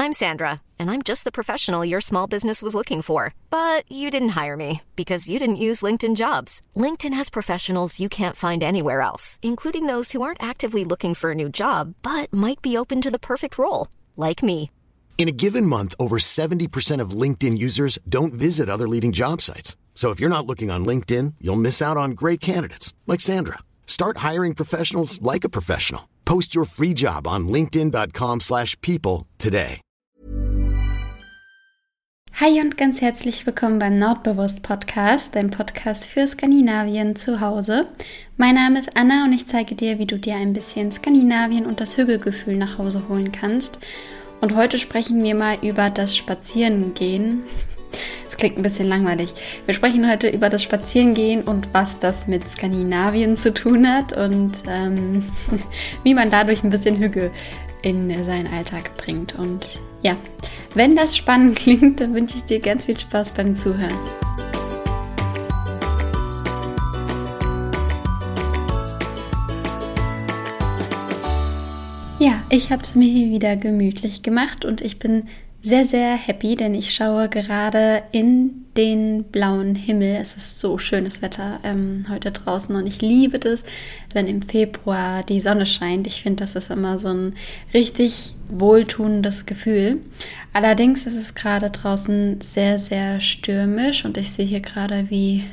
I'm Sandra, and I'm just the professional your small business was looking for. But you didn't hire me because you didn't use LinkedIn Jobs. LinkedIn has professionals you can't find anywhere else, including those who aren't actively looking for a new job, but might be open to the perfect role, like me. In a given month, over 70% of LinkedIn users don't visit other leading job sites. So if you're not looking on LinkedIn, you'll miss out on great candidates like Sandra. Start hiring professionals like a professional. Post your free job on linkedin.com/people today. Hi und ganz herzlich willkommen beim Nordbewusst Podcast, dein Podcast für Skandinavien zu Hause. Mein Name ist Anna und ich zeige dir, wie du dir ein bisschen Skandinavien und das Hügelgefühl nach Hause holen kannst. Und heute sprechen wir mal über das Spazierengehen. Das klingt ein bisschen langweilig. Wir sprechen heute über das Spazierengehen und was das mit Skandinavien zu tun hat und wie man dadurch ein bisschen Hügel in seinen Alltag bringt. Und ja, wenn das spannend klingt, dann wünsche ich dir ganz viel Spaß beim Zuhören. Ja, ich habe es mir hier wieder gemütlich gemacht und ich bin sehr, sehr happy, denn ich schaue gerade in den blauen Himmel. Es ist so schönes Wetter heute draußen und ich liebe das, wenn im Februar die Sonne scheint. Ich finde, das ist immer so ein richtig wohltuendes Gefühl. Allerdings ist es gerade draußen sehr, sehr stürmisch und ich sehe hier gerade, wie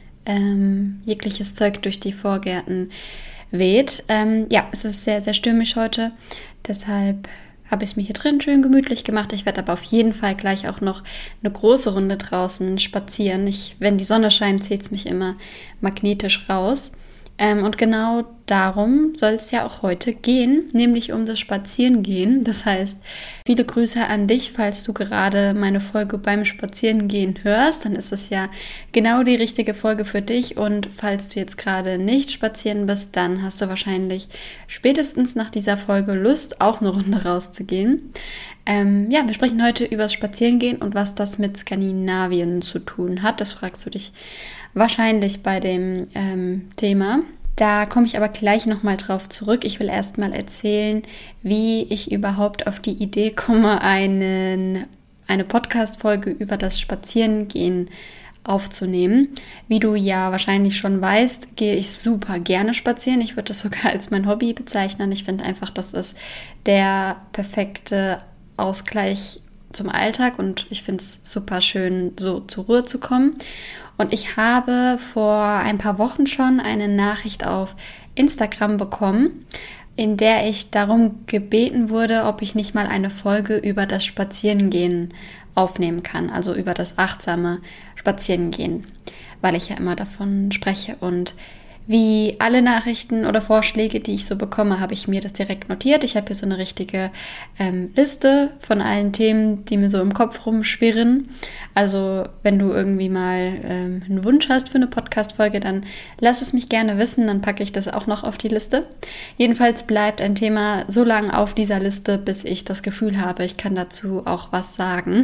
jegliches Zeug durch die Vorgärten weht. Ja, es ist sehr, sehr stürmisch heute, deshalb habe ich es mir hier drin schön gemütlich gemacht. Ich werde aber auf jeden Fall gleich auch noch eine große Runde draußen spazieren. Wenn die Sonne scheint, zieht es mich immer magnetisch raus. Und genau darum soll es ja auch heute gehen, nämlich um das Spazierengehen. Das heißt, viele Grüße an dich, falls du gerade meine Folge beim Spazierengehen hörst, dann ist es ja genau die richtige Folge für dich. Und falls du jetzt gerade nicht spazieren bist, dann hast du wahrscheinlich spätestens nach dieser Folge Lust, auch eine Runde rauszugehen. Ja, wir sprechen heute über das Spazierengehen und was das mit Skandinavien zu tun hat. Das fragst du dich wahrscheinlich bei dem Thema. Da komme ich aber gleich nochmal drauf zurück. Ich will erst mal erzählen, wie ich überhaupt auf die Idee komme, eine Podcast-Folge über das Spazierengehen aufzunehmen. Wie du ja wahrscheinlich schon weißt, gehe ich super gerne spazieren. Ich würde das sogar als mein Hobby bezeichnen. Ich finde einfach, das ist der perfekte Ausgleich zum Alltag und ich finde es super schön, so zur Ruhe zu kommen. Und ich habe vor ein paar Wochen schon eine Nachricht auf Instagram bekommen, in der ich darum gebeten wurde, ob ich nicht mal eine Folge über das Spazierengehen aufnehmen kann, also über das achtsame Spazierengehen, weil ich ja immer davon spreche. Und wie alle Nachrichten oder Vorschläge, die ich so bekomme, habe ich mir das direkt notiert. Ich habe hier so eine richtige Liste von allen Themen, die mir so im Kopf rumschwirren. Also wenn du irgendwie mal einen Wunsch hast für eine Podcast-Folge, dann lass es mich gerne wissen, dann packe ich das auch noch auf die Liste. Jedenfalls bleibt ein Thema so lange auf dieser Liste, bis ich das Gefühl habe, ich kann dazu auch was sagen.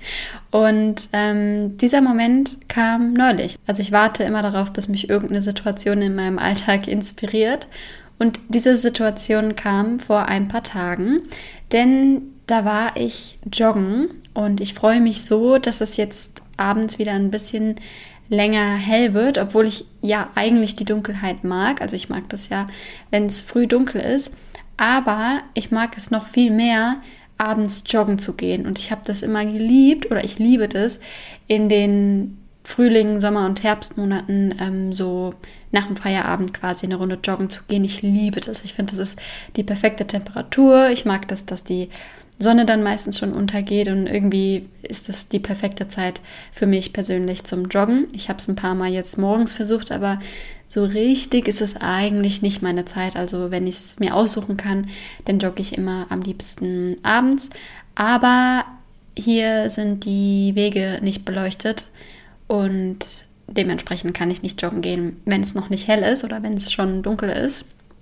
Und dieser Moment kam neulich. Also ich warte immer darauf, bis mich irgendeine Situation in meinem Alltag inspiriert. Und diese Situation kam vor ein paar Tagen, denn da war ich joggen und ich freue mich so, dass es jetzt abends wieder ein bisschen länger hell wird, obwohl ich ja eigentlich die Dunkelheit mag. Also ich mag das ja, wenn es früh dunkel ist, aber ich mag es noch viel mehr, abends joggen zu gehen. Und ich habe das immer geliebt oder ich liebe das in den Frühling, Sommer- und Herbstmonaten so nach dem Feierabend quasi eine Runde joggen zu gehen. Ich liebe das. Ich finde, das ist die perfekte Temperatur. Ich mag das, dass die Sonne dann meistens schon untergeht und irgendwie ist das die perfekte Zeit für mich persönlich zum Joggen. Ich habe es ein paar Mal jetzt morgens versucht, aber so richtig ist es eigentlich nicht meine Zeit. Also wenn ich es mir aussuchen kann, dann jogge ich immer am liebsten abends. Aber hier sind die Wege nicht beleuchtet und dementsprechend kann ich nicht joggen gehen, wenn es noch nicht hell ist oder wenn es schon dunkel ist.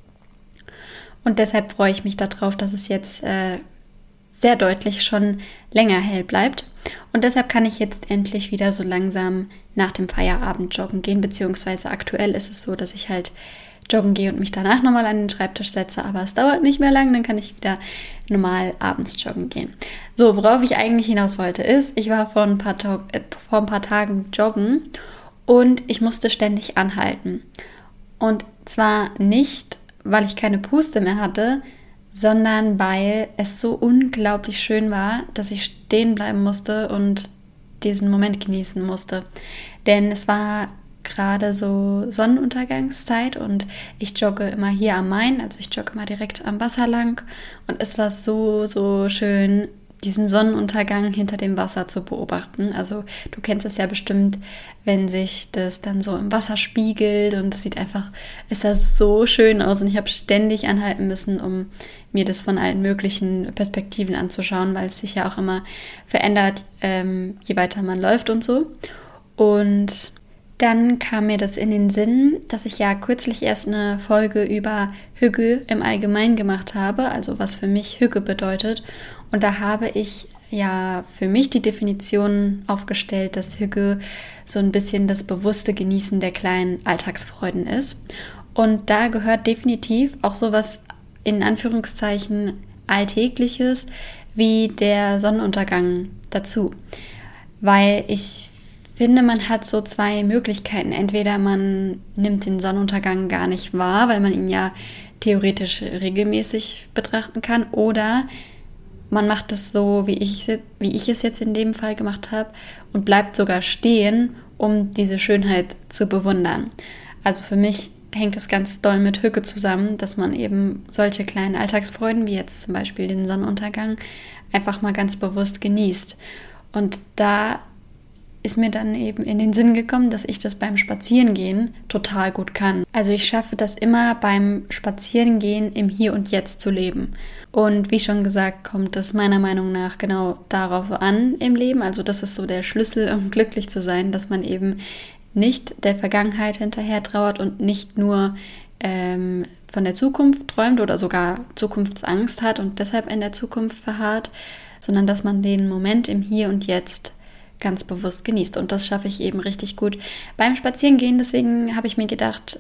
Und deshalb freue ich mich darauf, dass es jetzt sehr deutlich schon länger hell bleibt. Und deshalb kann ich jetzt endlich wieder so langsam nach dem Feierabend joggen gehen, beziehungsweise aktuell ist es so, dass ich halt joggen gehe und mich danach nochmal an den Schreibtisch setze, aber es dauert nicht mehr lang, dann kann ich wieder normal abends joggen gehen. So, worauf ich eigentlich hinaus wollte ist, ich war vor ein paar Tagen joggen und ich musste ständig anhalten. Und zwar nicht, weil ich keine Puste mehr hatte, sondern weil es so unglaublich schön war, dass ich stehen bleiben musste und diesen Moment genießen musste. Denn es war gerade so Sonnenuntergangszeit und ich jogge immer hier am Main, also ich jogge immer direkt am Wasser lang und es war so, so schön, diesen Sonnenuntergang hinter dem Wasser zu beobachten. Also du kennst es ja bestimmt, wenn sich das dann so im Wasser spiegelt und es sah so schön aus und ich habe ständig anhalten müssen, um mir das von allen möglichen Perspektiven anzuschauen, weil es sich ja auch immer verändert, je weiter man läuft und so. Und dann kam mir das in den Sinn, dass ich ja kürzlich erst eine Folge über Hygge im Allgemeinen gemacht habe, also was für mich Hygge bedeutet. Und da habe ich ja für mich die Definition aufgestellt, dass Hygge so ein bisschen das bewusste Genießen der kleinen Alltagsfreuden ist. Und da gehört definitiv auch sowas in Anführungszeichen Alltägliches wie der Sonnenuntergang dazu. Weil ich finde, man hat so zwei Möglichkeiten. Entweder man nimmt den Sonnenuntergang gar nicht wahr, weil man ihn ja theoretisch regelmäßig betrachten kann, oder man macht es so, wie ich es jetzt in dem Fall gemacht habe und bleibt sogar stehen, um diese Schönheit zu bewundern. Also für mich hängt es ganz doll mit Hygge zusammen, dass man eben solche kleinen Alltagsfreuden, wie jetzt zum Beispiel den Sonnenuntergang, einfach mal ganz bewusst genießt. Und da ist mir dann eben in den Sinn gekommen, dass ich das beim Spazierengehen total gut kann. Also ich schaffe das immer beim Spazierengehen im Hier und Jetzt zu leben. Und wie schon gesagt, kommt es meiner Meinung nach genau darauf an im Leben. Also das ist so der Schlüssel, um glücklich zu sein, dass man eben nicht der Vergangenheit hinterher trauert und nicht nur von der Zukunft träumt oder sogar Zukunftsangst hat und deshalb in der Zukunft verharrt, sondern dass man den Moment im Hier und Jetzt ganz bewusst genießt. Und das schaffe ich eben richtig gut beim Spazierengehen. Deswegen habe ich mir gedacht,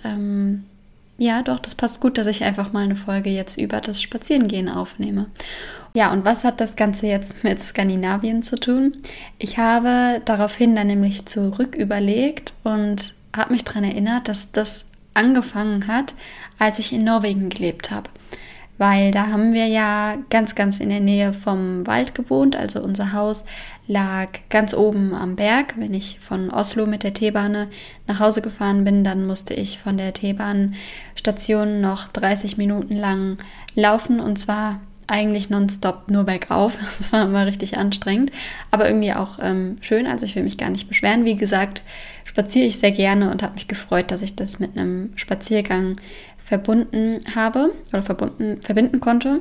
ja doch, das passt gut, dass ich einfach mal eine Folge jetzt über das Spazierengehen aufnehme. Ja, und was hat das Ganze jetzt mit Skandinavien zu tun? Ich habe daraufhin dann nämlich zurück überlegt und habe mich daran erinnert, dass das angefangen hat, als ich in Norwegen gelebt habe. Weil da haben wir ja ganz, ganz in der Nähe vom Wald gewohnt. Also unser Haus lag ganz oben am Berg. Wenn ich von Oslo mit der T-Bahn nach Hause gefahren bin, dann musste ich von der T-Bahn-Station noch 30 Minuten lang laufen. Und zwar eigentlich nonstop nur bergauf. Das war immer richtig anstrengend, aber irgendwie auch schön. Also ich will mich gar nicht beschweren. Wie gesagt, spaziere ich sehr gerne und habe mich gefreut, dass ich das mit einem Spaziergang verbunden habe oder verbinden konnte.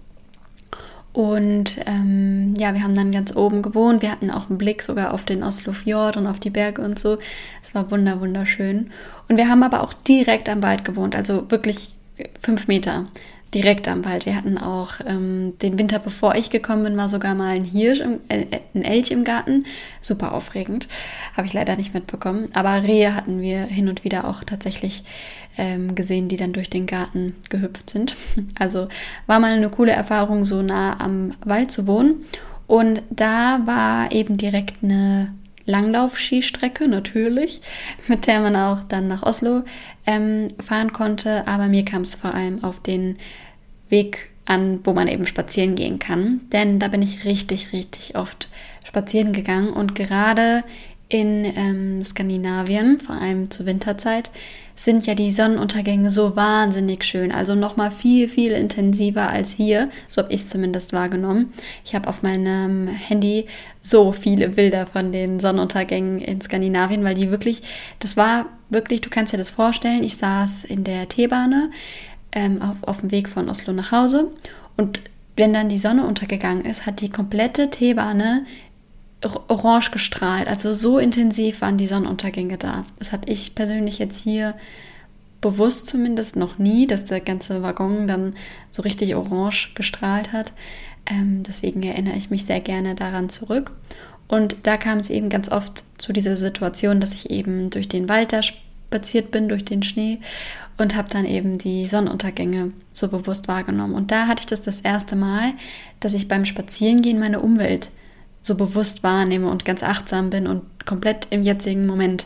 Und ja, wir haben dann ganz oben gewohnt. Wir hatten auch einen Blick sogar auf den Oslofjord und auf die Berge und so. Es war wunderschön. Und wir haben aber auch direkt am Wald gewohnt, also wirklich 5 Meter direkt am Wald. Wir hatten auch den Winter, bevor ich gekommen bin, war sogar mal ein Hirsch, ein Elch im Garten. Super aufregend. Habe ich leider nicht mitbekommen. Aber Rehe hatten wir hin und wieder auch tatsächlich gesehen, die dann durch den Garten gehüpft sind. Also war mal eine coole Erfahrung, so nah am Wald zu wohnen. Und da war eben direkt eine Langlauf-Skistrecke, natürlich, mit der man auch dann nach Oslo fahren konnte. Aber mir kam es vor allem auf den Weg an, wo man eben spazieren gehen kann. Denn da bin ich richtig oft spazieren gegangen. Und gerade in Skandinavien, vor allem zur Winterzeit, sind ja die Sonnenuntergänge so wahnsinnig schön. Also nochmal viel intensiver als hier. So habe ich es zumindest wahrgenommen. Ich habe auf meinem Handy so viele Bilder von den Sonnenuntergängen in Skandinavien, weil die wirklich, das war wirklich, du kannst dir das vorstellen, ich saß in der T-Bahn auf dem Weg von Oslo nach Hause und wenn dann die Sonne untergegangen ist, hat die komplette T-Bahn orange gestrahlt. Also so intensiv waren die Sonnenuntergänge da. Das hatte ich persönlich jetzt hier bewusst zumindest noch nie, dass der ganze Waggon dann so richtig orange gestrahlt hat. Deswegen erinnere ich mich sehr gerne daran zurück. Und da kam es eben ganz oft zu dieser Situation, dass ich eben durch den Wald da spaziert bin, durch den Schnee und habe dann eben die Sonnenuntergänge so bewusst wahrgenommen. Und da hatte ich das erste Mal, dass ich beim Spazierengehen meine Umwelt so bewusst wahrnehme und ganz achtsam bin und komplett im jetzigen Moment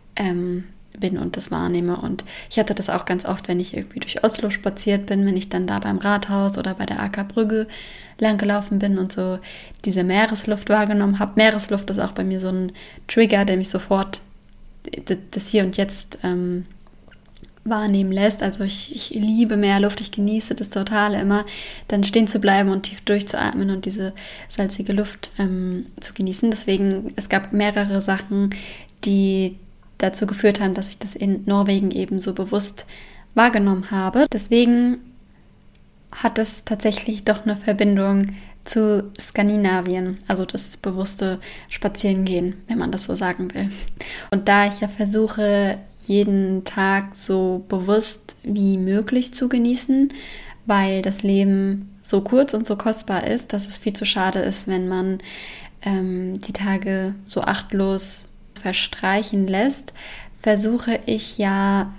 bin und das wahrnehme. Und ich hatte das auch ganz oft, wenn ich irgendwie durch Oslo spaziert bin, wenn ich dann da beim Rathaus oder bei der Akerbrücke lang gelaufen bin und so diese Meeresluft wahrgenommen habe. Meeresluft ist auch bei mir so ein Trigger, der mich sofort das Hier und Jetzt wahrnehmen lässt. Also ich liebe Meerluft, ich genieße das Totale immer, dann stehen zu bleiben und tief durchzuatmen und diese salzige Luft zu genießen. Deswegen, es gab mehrere Sachen, die dazu geführt haben, dass ich das in Norwegen eben so bewusst wahrgenommen habe. Deswegen hat es tatsächlich doch eine Verbindung zu Skandinavien, also das bewusste Spazierengehen, wenn man das so sagen will. Und da ich ja versuche, jeden Tag so bewusst wie möglich zu genießen, weil das Leben so kurz und so kostbar ist, dass es viel zu schade ist, wenn man die Tage so achtlos verstreichen lässt, versuche ich ja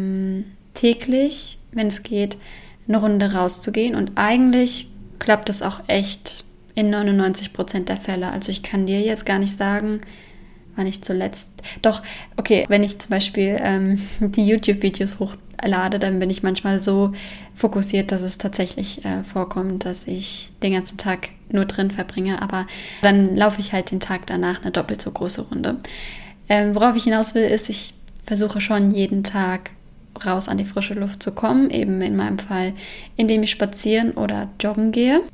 täglich, wenn es geht, eine Runde rauszugehen und eigentlich klappt es auch echt in 99% der Fälle. Also ich kann dir jetzt gar nicht sagen, wann ich zuletzt... Doch, okay, wenn ich zum Beispiel die YouTube-Videos hochlade, dann bin ich manchmal so fokussiert, dass es tatsächlich vorkommt, dass ich den ganzen Tag nur drin verbringe. Aber dann laufe ich halt den Tag danach eine doppelt so große Runde. Worauf ich hinaus will, ist, ich versuche schon jeden Tag raus an die frische Luft zu kommen, eben in meinem Fall, indem ich spazieren oder joggen gehe.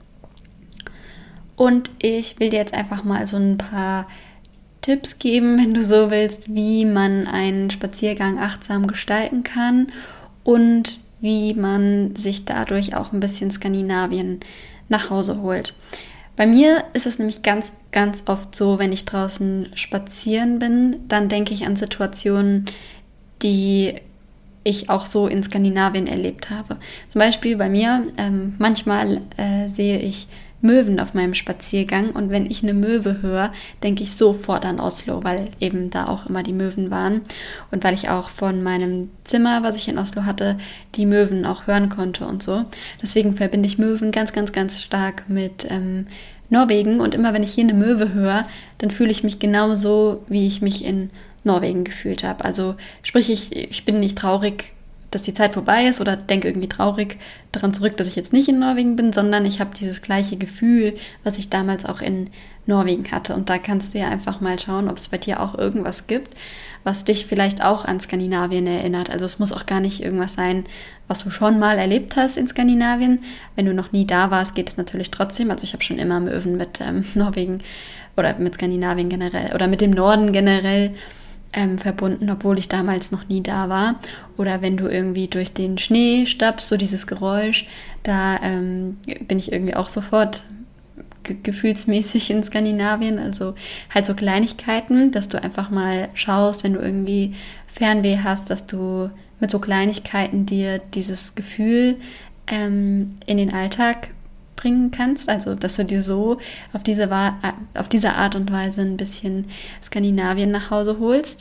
Und ich will dir jetzt einfach mal so ein paar Tipps geben, wenn du so willst, wie man einen Spaziergang achtsam gestalten kann und wie man sich dadurch auch ein bisschen Skandinavien nach Hause holt. Bei mir ist es nämlich ganz, ganz oft so, wenn ich draußen spazieren bin, dann denke ich an Situationen, die ich auch so in Skandinavien erlebt habe. Zum Beispiel bei mir, manchmal sehe ich Möwen auf meinem Spaziergang und wenn ich eine Möwe höre, denke ich sofort an Oslo, weil eben da auch immer die Möwen waren und weil ich auch von meinem Zimmer, was ich in Oslo hatte, die Möwen auch hören konnte und so. Deswegen verbinde ich Möwen ganz, ganz, ganz stark mit Norwegen und immer wenn ich hier eine Möwe höre, dann fühle ich mich genauso, wie ich mich in Norwegen gefühlt habe. Also sprich, ich bin nicht traurig, dass die Zeit vorbei ist oder denke irgendwie traurig daran zurück, dass ich jetzt nicht in Norwegen bin, sondern ich habe dieses gleiche Gefühl, was ich damals auch in Norwegen hatte. Und da kannst du ja einfach mal schauen, ob es bei dir auch irgendwas gibt, was dich vielleicht auch an Skandinavien erinnert. Also es muss auch gar nicht irgendwas sein, was du schon mal erlebt hast in Skandinavien. Wenn du noch nie da warst, geht es natürlich trotzdem. Also ich habe schon immer Möwen mit Norwegen oder mit Skandinavien generell oder mit dem Norden generell verbunden, obwohl ich damals noch nie da war. Oder wenn du irgendwie durch den Schnee stapfst, so dieses Geräusch, da bin ich irgendwie auch sofort gefühlsmäßig in Skandinavien. Also halt so Kleinigkeiten, dass du einfach mal schaust, wenn du irgendwie Fernweh hast, dass du mit so Kleinigkeiten dir dieses Gefühl in den Alltag bringen kannst, also dass du dir so auf diese Art und Weise ein bisschen Skandinavien nach Hause holst.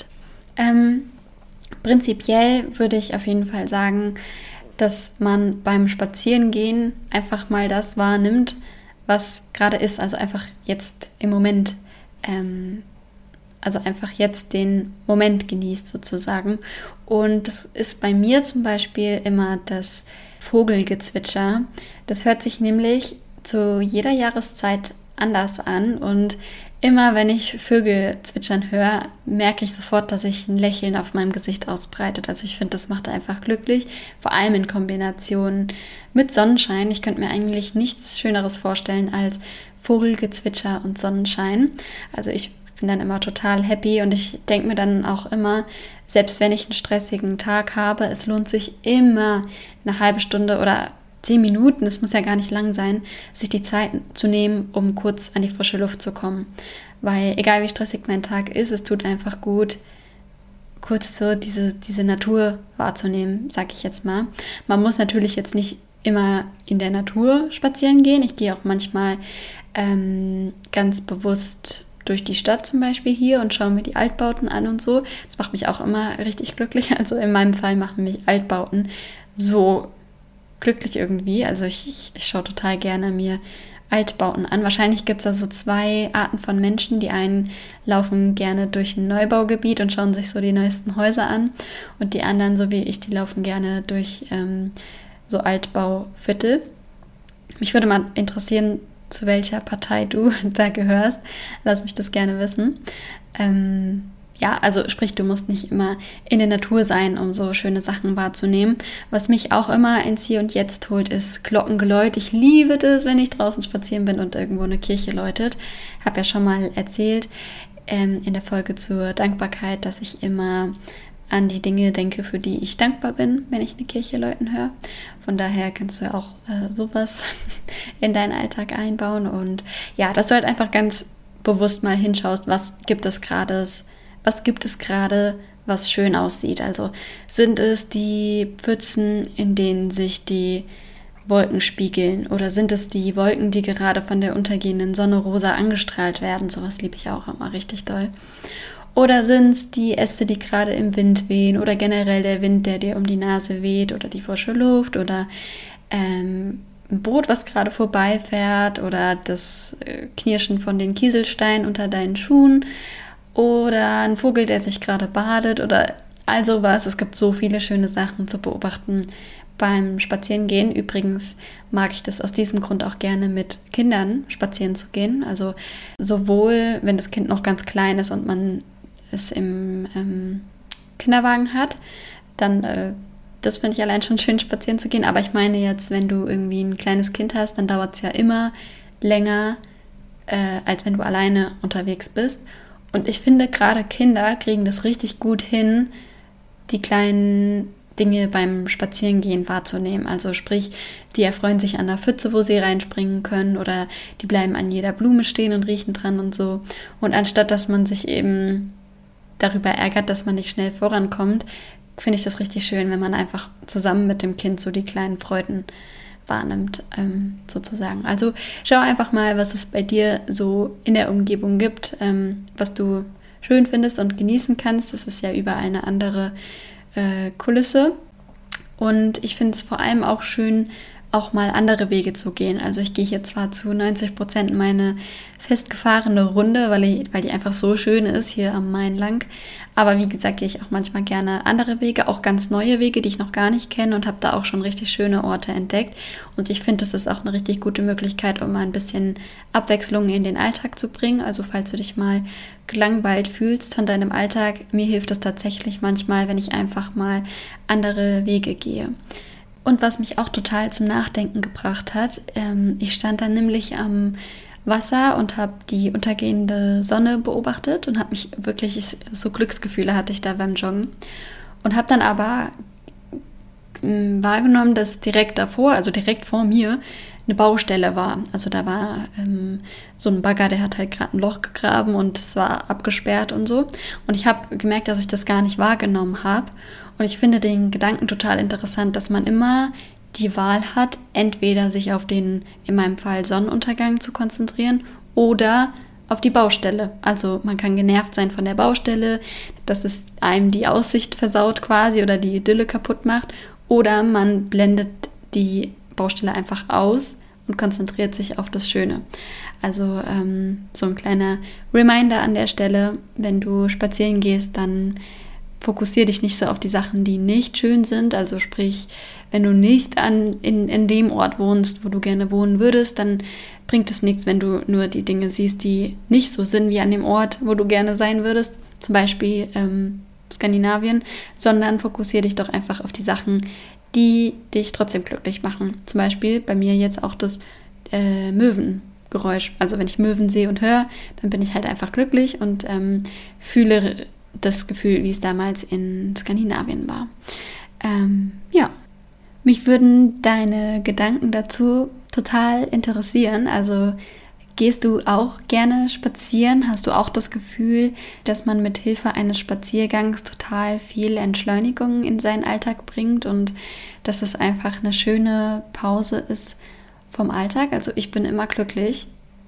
Prinzipiell würde ich auf jeden Fall sagen, dass man beim Spazierengehen einfach mal das wahrnimmt, was gerade ist, also einfach jetzt im Moment, also einfach jetzt den Moment genießt sozusagen. Und das ist bei mir zum Beispiel immer das Vogelgezwitscher. Das hört sich nämlich zu jeder Jahreszeit anders an und immer wenn ich Vögel zwitschern höre, merke ich sofort, dass sich ein Lächeln auf meinem Gesicht ausbreitet. Also ich finde, das macht einfach glücklich, vor allem in Kombination mit Sonnenschein. Ich könnte mir eigentlich nichts Schöneres vorstellen als Vogelgezwitscher und Sonnenschein. Also ich bin dann immer total happy und ich denke mir dann auch immer, selbst wenn ich einen stressigen Tag habe, es lohnt sich immer eine halbe Stunde oder 10 Minuten, es muss ja gar nicht lang sein, sich die Zeit zu nehmen, um kurz an die frische Luft zu kommen. Weil egal wie stressig mein Tag ist, es tut einfach gut, kurz so diese Natur wahrzunehmen, sag ich jetzt mal. Man muss natürlich jetzt nicht immer in der Natur spazieren gehen. Ich gehe auch manchmal ganz bewusst durch die Stadt zum Beispiel hier und schaue mir die Altbauten an und so. Das macht mich auch immer richtig glücklich. Also in meinem Fall machen mich Altbauten so glücklich irgendwie. Also ich schaue total gerne mir Altbauten an. Wahrscheinlich gibt es da so 2 Arten von Menschen. Die einen laufen gerne durch ein Neubaugebiet und schauen sich so die neuesten Häuser an. Und die anderen, so wie ich, die laufen gerne durch so Altbauviertel. Mich würde mal interessieren, zu welcher Partei du da gehörst. Lass mich das gerne wissen. Ja, also sprich, du musst nicht immer in der Natur sein, um so schöne Sachen wahrzunehmen. Was mich auch immer ins Hier und Jetzt holt, ist Glockengeläut. Ich liebe das, wenn ich draußen spazieren bin und irgendwo eine Kirche läutet. Habe ja schon mal erzählt in der Folge zur Dankbarkeit, dass ich immer an die Dinge denke, für die ich dankbar bin, wenn ich eine Kirche läuten höre. Von daher kannst du ja auch sowas in deinen Alltag einbauen. Und ja, dass du halt einfach ganz bewusst mal hinschaust, was gibt es gerade, was schön aussieht. Also sind es die Pfützen, in denen sich die Wolken spiegeln, oder sind es die Wolken, die gerade von der untergehenden Sonne rosa angestrahlt werden? Sowas liebe ich auch immer richtig doll. Oder sind es die Äste, die gerade im Wind wehen, oder generell der Wind, der dir um die Nase weht, oder die frische Luft, oder ein Boot, was gerade vorbeifährt, oder das Knirschen von den Kieselsteinen unter deinen Schuhen, oder ein Vogel, der sich gerade badet, oder all sowas. Es gibt so viele schöne Sachen zu beobachten beim Spazierengehen. Übrigens mag ich das aus diesem Grund auch gerne mit Kindern spazieren zu gehen. Also sowohl, wenn das Kind noch ganz klein ist und man es im Kinderwagen hat, dann das finde ich allein schon schön, spazieren zu gehen. Aber ich meine jetzt, wenn du irgendwie ein kleines Kind hast, dann dauert es ja immer länger, als wenn du alleine unterwegs bist. Und ich finde, gerade Kinder kriegen das richtig gut hin, die kleinen Dinge beim Spazierengehen wahrzunehmen. Also sprich, die erfreuen sich an der Pfütze, wo sie reinspringen können, oder die bleiben an jeder Blume stehen und riechen dran und so. Und anstatt, dass man sich eben darüber ärgert, dass man nicht schnell vorankommt, finde ich das richtig schön, wenn man einfach zusammen mit dem Kind so die kleinen Freuden wahrnimmt, sozusagen. Also schau einfach mal, was es bei dir so in der Umgebung gibt, was du schön findest und genießen kannst. Das ist ja überall eine andere Kulisse. Und ich finde es vor allem auch schön, auch mal andere Wege zu gehen. Also ich gehe hier zwar zu 90% meine festgefahrene Runde, weil die einfach so schön ist hier am Main lang. Aber wie gesagt, gehe ich auch manchmal gerne andere Wege, auch ganz neue Wege, die ich noch gar nicht kenne, und habe da auch schon richtig schöne Orte entdeckt. Und ich finde, das ist auch eine richtig gute Möglichkeit, um mal ein bisschen Abwechslung in den Alltag zu bringen. Also falls du dich mal gelangweilt fühlst von deinem Alltag, mir hilft es tatsächlich manchmal, wenn ich einfach mal andere Wege gehe. Und was mich auch total zum Nachdenken gebracht hat, ich stand dann nämlich am Wasser und habe die untergehende Sonne beobachtet und habe mich wirklich, so Glücksgefühle hatte ich da beim Joggen, und habe dann aber wahrgenommen, dass direkt davor, also direkt vor mir, eine Baustelle war. Also da war so ein Bagger, der hat halt gerade ein Loch gegraben und es war abgesperrt und so. Und ich habe gemerkt, dass ich das gar nicht wahrgenommen habe. Und ich finde den Gedanken total interessant, dass man immer die Wahl hat, entweder sich auf den, in meinem Fall, Sonnenuntergang zu konzentrieren oder auf die Baustelle. Also man kann genervt sein von der Baustelle, dass es einem die Aussicht versaut quasi oder die Idylle kaputt macht, oder man blendet die Baustelle einfach aus und konzentriert sich auf das Schöne. Also so ein kleiner Reminder an der Stelle: Wenn du spazieren gehst, dann fokussiere dich nicht so auf die Sachen, die nicht schön sind. Also sprich, wenn du nicht in dem Ort wohnst, wo du gerne wohnen würdest, dann bringt es nichts, wenn du nur die Dinge siehst, die nicht so sind wie an dem Ort, wo du gerne sein würdest. Zum Beispiel Skandinavien. Sondern fokussiere dich doch einfach auf die Sachen, die dich trotzdem glücklich machen. Zum Beispiel bei mir jetzt auch das Möwengeräusch. Also wenn ich Möwen sehe und höre, dann bin ich halt einfach glücklich und fühle das Gefühl, wie es damals in Skandinavien war. Ja, mich würden deine Gedanken dazu total interessieren. Also gehst du auch gerne spazieren? Hast du auch das Gefühl, dass man mit Hilfe eines Spaziergangs total viel Entschleunigung in seinen Alltag bringt und dass es einfach eine schöne Pause ist vom Alltag? Also ich bin immer glücklich,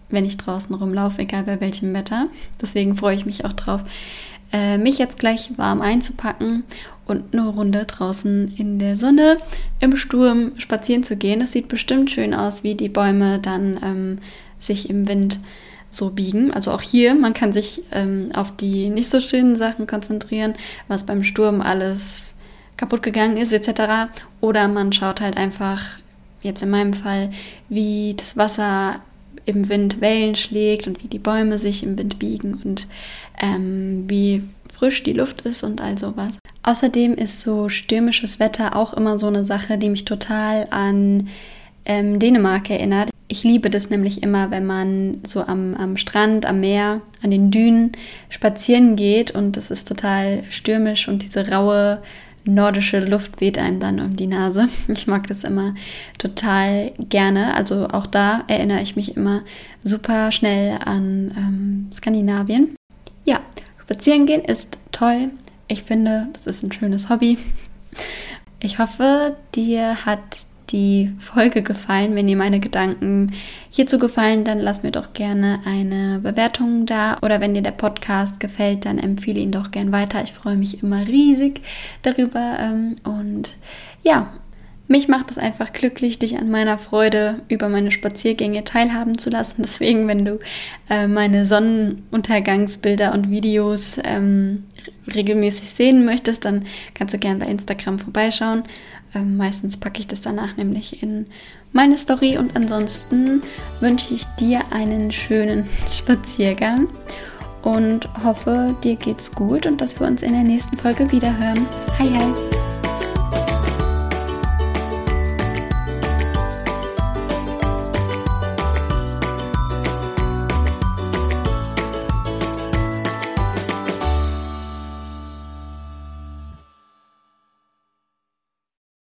wenn ich draußen rumlaufe, egal bei welchem Wetter. Deswegen freue ich mich auch drauf, mich jetzt gleich warm einzupacken und eine Runde draußen in der Sonne im Sturm spazieren zu gehen. Das sieht bestimmt schön aus, wie die Bäume dann sich im Wind so biegen. Also auch hier, man kann sich auf die nicht so schönen Sachen konzentrieren, was beim Sturm alles kaputt gegangen ist etc. Oder man schaut halt einfach, jetzt in meinem Fall, wie das Wasser im Wind Wellen schlägt und wie die Bäume sich im Wind biegen und wie frisch die Luft ist und all sowas. Außerdem ist so stürmisches Wetter auch immer so eine Sache, die mich total an Dänemark erinnert. Ich liebe das nämlich immer, wenn man so am Strand, am Meer, an den Dünen spazieren geht und es ist total stürmisch und diese raue nordische Luft weht einem dann um die Nase. Ich mag das immer total gerne. Also auch da erinnere ich mich immer super schnell an Skandinavien. Ja, spazieren gehen ist toll. Ich finde, das ist ein schönes Hobby. Ich hoffe, dir hat die Folge gefallen. Wenn dir meine Gedanken hierzu gefallen, dann lass mir doch gerne eine Bewertung da. Oder wenn dir der Podcast gefällt, dann empfehle ihn doch gern weiter. Ich freue mich immer riesig darüber. Und ja, mich macht es einfach glücklich, dich an meiner Freude über meine Spaziergänge teilhaben zu lassen. Deswegen, wenn du meine Sonnenuntergangsbilder und Videos regelmäßig sehen möchtest, dann kannst du gerne bei Instagram vorbeischauen. Meistens packe ich das danach nämlich in meine Story. Und ansonsten wünsche ich dir einen schönen Spaziergang und hoffe, dir geht's gut und dass wir uns in der nächsten Folge wiederhören. Hi, hi!